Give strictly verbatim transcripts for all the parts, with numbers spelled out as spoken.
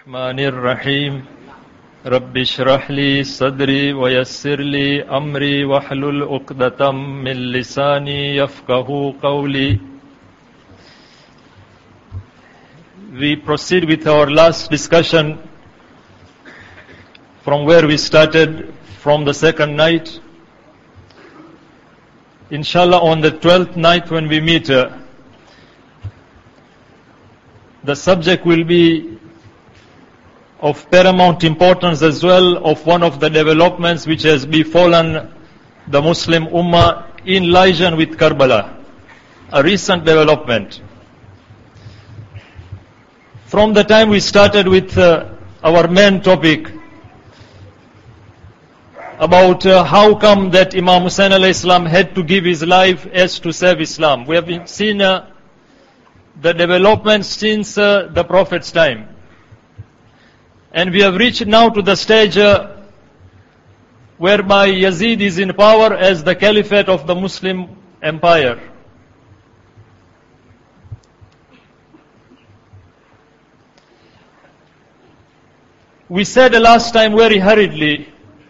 الرحمن الرحيم رب اشرح لي صدري ويسر لي أمري واحلل عقدة من لساني يفقهوا قولي. We proceed with our last discussion from where we started from the second night. Inshallah, on the twelfth night when we meet, uh, the subject will be of paramount importance as well, of one of the developments which has befallen the Muslim Ummah in liaison with Karbala, a recent development. From the time we started with uh, our main topic about uh, how come that Imam Hussain alayhi salam had to give his life as to save Islam, we have been seen uh, the development since uh, the Prophet's time. And we have reached now to the stage uh, whereby Yazid is in power as the caliphate of the Muslim empire. We said the last time very hurriedly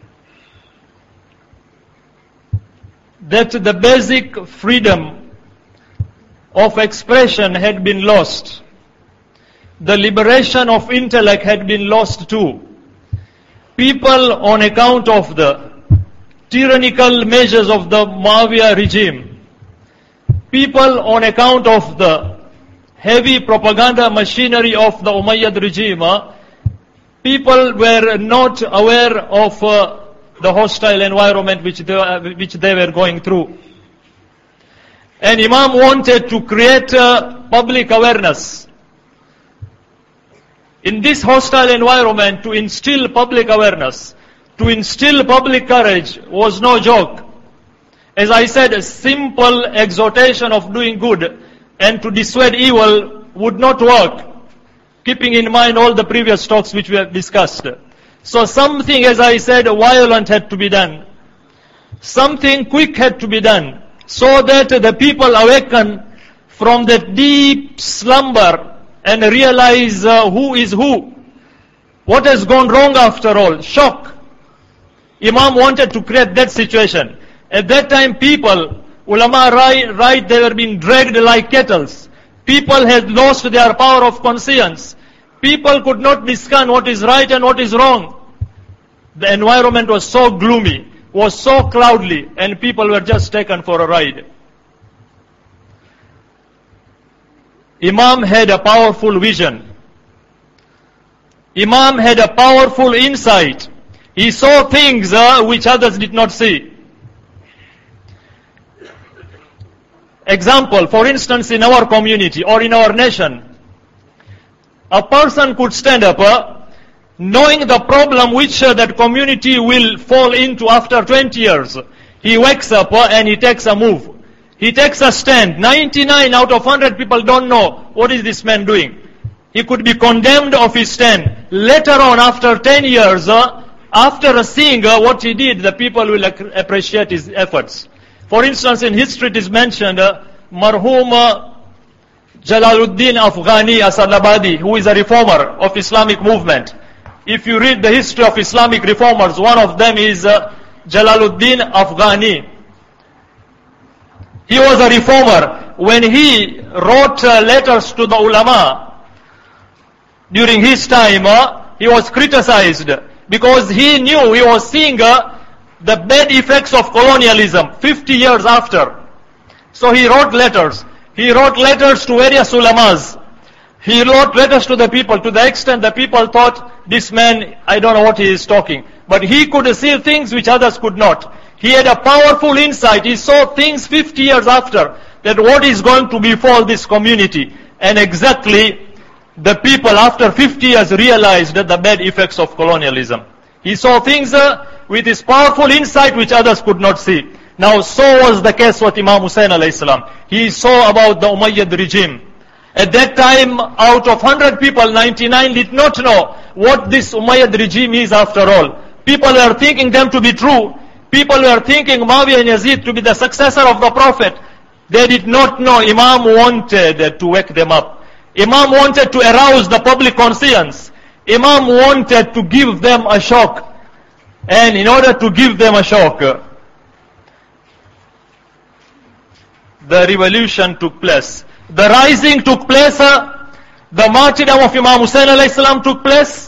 that the basic freedom of expression had been lost. The liberation of intellect had been lost too. People, on account of the tyrannical measures of the Muawiyah regime, people on account of the heavy propaganda machinery of the Umayyad regime, uh, people were not aware of uh, the hostile environment which they, uh, which they were going through. And Imam wanted to create uh, public awareness. In this hostile environment, to instill public awareness, to instill public courage was no joke. As I said, a simple exhortation of doing good and to dissuade evil would not work, keeping in mind all the previous talks which we have discussed. So something, as I said, violent had to be done. Something quick had to be done, so that the people awaken from that deep slumber and realize uh, who is who. What has gone wrong after all? Shock. Imam wanted to create that situation. At that time people, ulama right, right they were being dragged like kettles. People had lost their power of conscience. People could not discern what is right and what is wrong. The environment was so gloomy, was so cloudy, and people were just taken for a ride. Imam had a powerful vision. Imam had a powerful insight. He saw things uh, which others did not see. Example, for instance, in our community or in our nation, a person could stand up uh, knowing the problem which uh, that community will fall into after twenty years. He wakes up uh, and he takes a move. He takes a stand. ninety-nine out of one hundred people don't know what is this man doing. He could be condemned of his stand. Later on, after ten years, uh, after seeing uh, what he did, the people will appreciate his efforts. For instance, in history it is mentioned, uh, Marhum uh, Jalaluddin Afghani Asadabadi, who is a reformer of Islamic movement. If you read the history of Islamic reformers, one of them is uh, Jalaluddin Afghani. He was a reformer. When he wrote uh, letters to the ulama during his time, uh, he was criticized because he knew, he was seeing uh, the bad effects of colonialism fifty years after. So he wrote letters. He wrote letters to various ulamas. He wrote letters to the people to the extent the people thought, this man, I don't know what he is talking. But he could see things which others could not. He had a powerful insight. He saw things fifty years after, that what is going to befall this community. And exactly the people after fifty years realized that the bad effects of colonialism. He saw things uh, with his powerful insight which others could not see. Now so was the case with Imam Hussain alayhi salam. He saw about the Umayyad regime. At that time, out of one hundred people, ninety-nine did not know what this Umayyad regime is after all. People were thinking them to be true. People were thinking Muawiyah and Yazid to be the successor of the Prophet. They did not know. Imam wanted to wake them up. Imam wanted to arouse the public conscience. Imam wanted to give them a shock. And in order to give them a shock, the revolution took place. The rising took place. The martyrdom of Imam Hussain alayhi salam took place.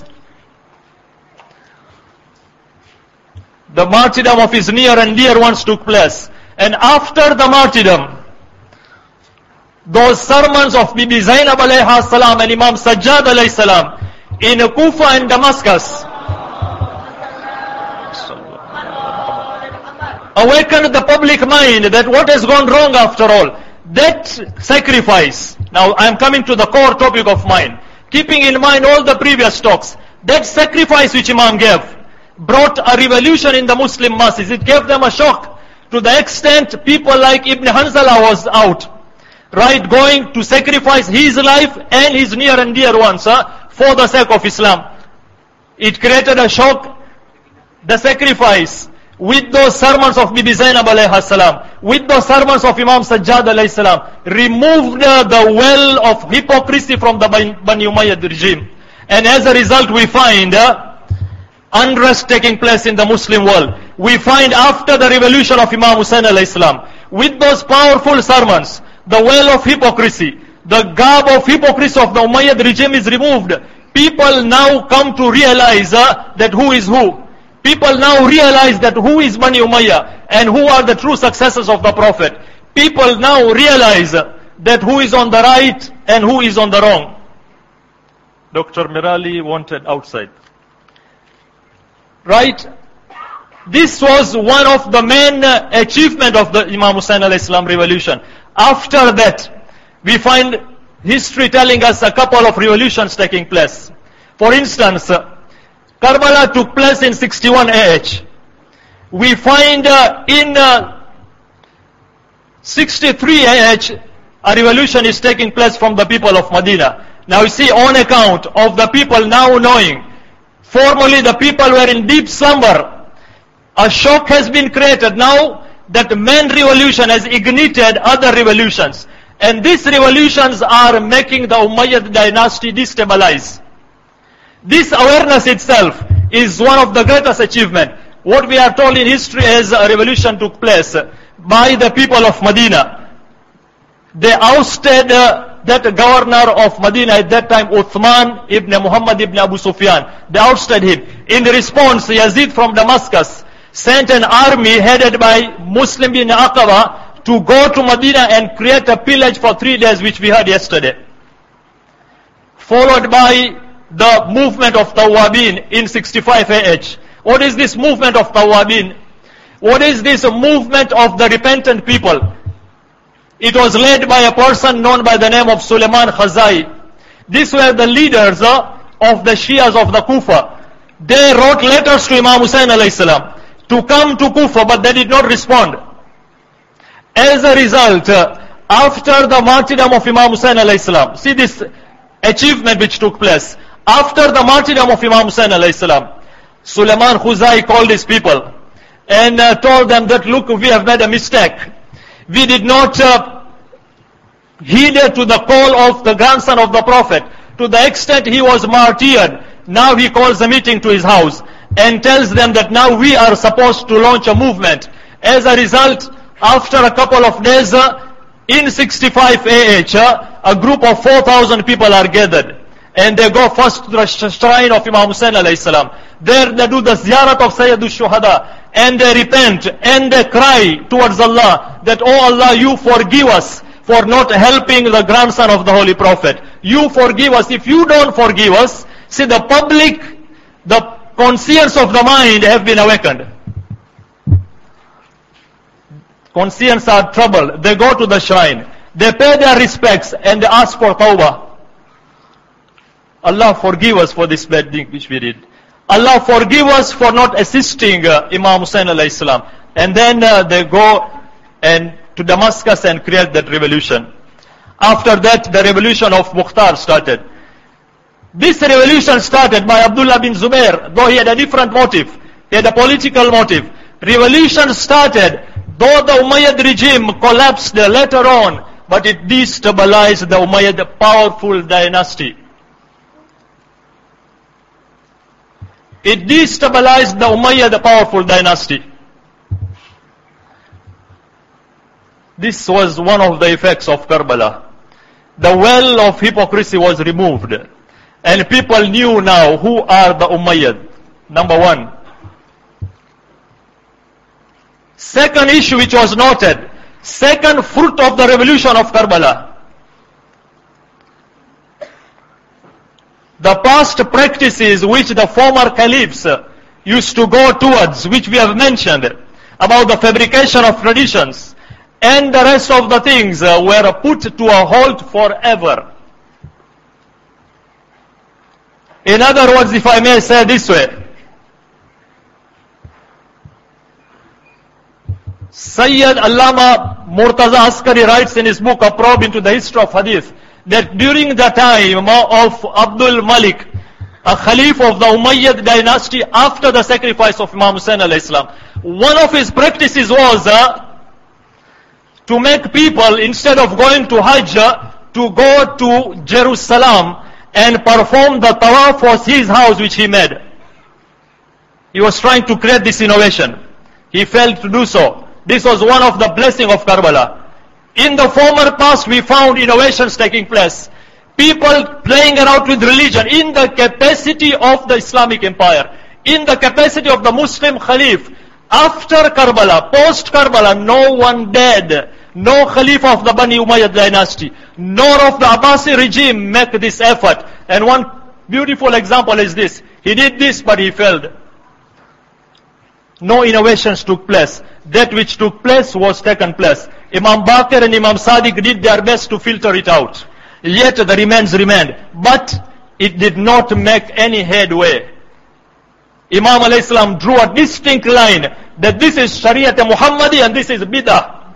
The martyrdom of his near and dear ones took place. And after the martyrdom, those sermons of Bibi Zainab alayhi salam and Imam Sajjad alayhi salam in Kufa and Damascus awakened the public mind that what has gone wrong after all. That sacrifice, now I am coming to the core topic of mine, keeping in mind all the previous talks, that sacrifice which Imam gave brought a revolution in the Muslim masses. It gave them a shock to the extent people like Ibn Hanzala was out, right, going to sacrifice his life and his near and dear ones uh, for the sake of Islam. It created a shock. The sacrifice with those sermons of Bibi Zainab alayhi salam, with those sermons of Imam Sajjad alayhi salam, removed uh, the well of hypocrisy from the Bani Umayyad regime. And as a result we find uh, unrest taking place in the Muslim world. We find after the revolution of Imam Hussain alayhi salam, with those powerful sermons, the well of hypocrisy, the garb of hypocrisy of the Umayyad regime is removed. People now come to realize uh, that who is who. People now realize that who is Bani Umayyah and who are the true successors of the Prophet. People now realize uh, that who is on the right and who is on the wrong. Doctor Mirali wanted outside. Right? This was one of the main uh, achievement of the Imam Hussain alayhi salam revolution. After that, we find history telling us a couple of revolutions taking place. For instance, uh, Karbala took place in sixty-one A H. We find uh, in uh, sixty-three A H, a revolution is taking place from the people of Medina. Now you see, on account of the people now knowing, formerly the people were in deep slumber, a shock has been created now that main revolution has ignited other revolutions. And these revolutions are making the Umayyad dynasty destabilize. This awareness itself is one of the greatest achievements. What we are told in history is a revolution took place by the people of Medina. They ousted uh, that governor of Medina at that time, Uthman ibn Muhammad ibn Abu Sufyan. They ousted him. In response, Yazid from Damascus sent an army headed by Muslim bin Aqaba to go to Medina and create a pillage for three days, which we heard yesterday. Followed by the movement of Tawabin in sixty-five A H. What is this movement of Tawabin? What is this movement of the repentant people? It was led by a person known by the name of Suleiman Khazai. These were the leaders uh, of the Shias of the Kufa. They wrote letters to Imam Hussain alayhi salam to come to Kufa, but they did not respond. As a result, uh, after the martyrdom of Imam Hussain alayhi salam, see this achievement which took place. After the martyrdom of Imam Hussain alayhi salam, Suleiman Khuzai called his people and uh, told them that, look, we have made a mistake. We did not uh, heed to the call of the grandson of the Prophet. To the extent he was martyred, now he calls a meeting to his house and tells them that now we are supposed to launch a movement. As a result, after a couple of days, uh, in sixty-five A H, uh, a group of four thousand people are gathered. And they go first to the shrine of Imam Hussain alayhi salam. There they do the ziyarat of Sayyidul Shuhada. And they repent and they cry towards Allah that, oh Allah, you forgive us for not helping the grandson of the Holy Prophet. You forgive us. If you don't forgive us, see, the public, the conscience of the mind have been awakened. Conscience are troubled. They go to the shrine. They pay their respects and they ask for tawbah. Allah forgive us for this bad thing which we did. Allah forgive us for not assisting uh, Imam Hussain alayhi salam. And then uh, they go and to Damascus and create that revolution. After that, the revolution of Mukhtar started. This revolution started by Abdullah bin Zubair, though he had a different motive. He had a political motive. Revolution started, though the Umayyad regime collapsed later on, but it destabilized the Umayyad powerful dynasty. It destabilized the Umayyad, the powerful dynasty. This was one of the effects of Karbala. The well of hypocrisy was removed. And people knew now who are the Umayyad. Number one. Second issue which was noted. Second fruit of the revolution of Karbala. The past practices which the former caliphs used to go towards, which we have mentioned, about the fabrication of traditions, and the rest of the things uh, were put to a halt forever. In other words, if I may say this way, Sayyid Allama Murtaza Askari writes in his book, A Probe into the History of Hadith, that during the time of Abdul Malik, a Khalif of the Umayyad dynasty after the sacrifice of Imam Hussain alayhi salam, one of his practices was uh, to make people, instead of going to Hajj, uh, to go to Jerusalem and perform the tawaf was his house which he made. He was trying to create this innovation. He failed to do so. This was one of the blessings of Karbala. In the former past, we found innovations taking place. People playing around with religion in the capacity of the Islamic Empire, in the capacity of the Muslim Khalif. After Karbala, post Karbala, no one dared, no Khalif of the Bani Umayyad dynasty, nor of the Abbasi regime make this effort. And one beautiful example is this. He did this, but he failed. No innovations took place. That which took place was taken place. Imam Baqir and Imam Sadiq did their best to filter it out. Yet the remains remained. But it did not make any headway. Imam alayhi salam drew a distinct line that this is Shariat Muhammadi and this is Bid'ah.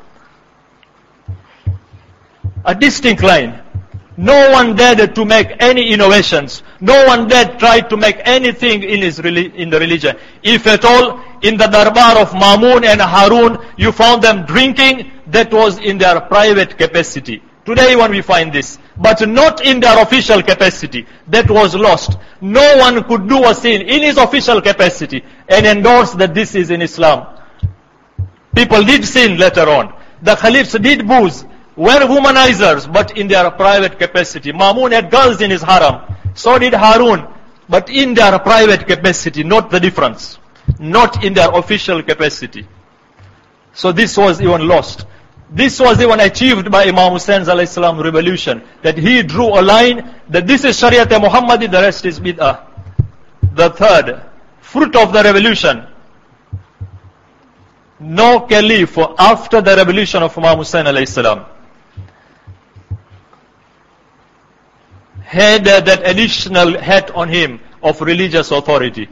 A distinct line. No one dared to make any innovations. No one dared try to make anything in his in the religion. If at all, in the darbar of Mamun and Harun, you found them drinking, that was in their private capacity. Today when we find this, but not in their official capacity. That was lost. No one could do a sin in his official capacity and endorse that this is in Islam. People did sin later on. The Khalifs did booze, were womanizers, but in their private capacity. Mamun had girls in his haram. So did Harun, but in their private capacity, not the difference. Not in their official capacity. So this was even lost. This was even achieved by Imam Hussein's alayhi salam revolution. That he drew a line that this is Shariat Muhammadi, the rest is Bid'ah. The third fruit of the revolution. No caliph after the revolution of Imam Hussain alayhi salam had uh, that additional hat on him of religious authority.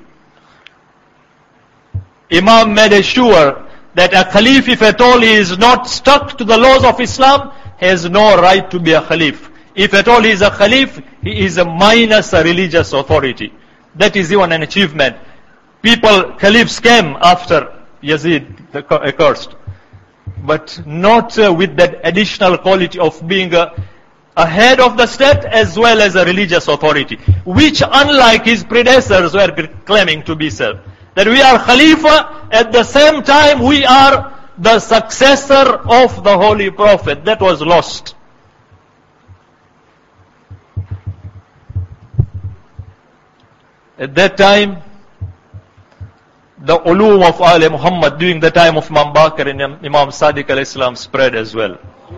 Imam made sure that a Khalif, if at all he is not stuck to the laws of Islam, has no right to be a Khalif. If at all he is a Khalif, he is a minus a religious authority. That is even an achievement. People, Khalifs came after Yazid, the accursed, but not uh, with that additional quality of being a, a head of the state as well as a religious authority, which unlike his predecessors were claiming to be so. That we are Khalifa, at the same time we are the successor of the Holy Prophet. That was lost. At that time, the ulum of Ali Muhammad during the time of Imam Baqir and Imam Sadiq alayhi salam spread as well.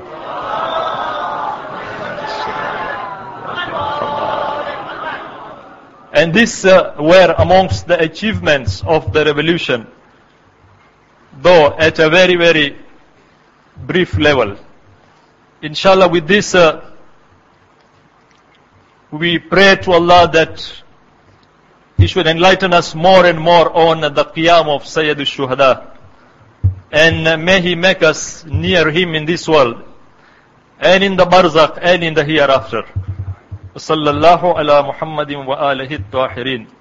And these uh, were amongst the achievements of the revolution, though at a very, very brief level. Inshallah, with this, uh, we pray to Allah that He should enlighten us more and more on the qiyam of Sayyid al-Shuhada. And uh, may He make us near Him in this world, and in the barzakh, and in the hereafter. وصلى الله على محمد وآله الطاهرين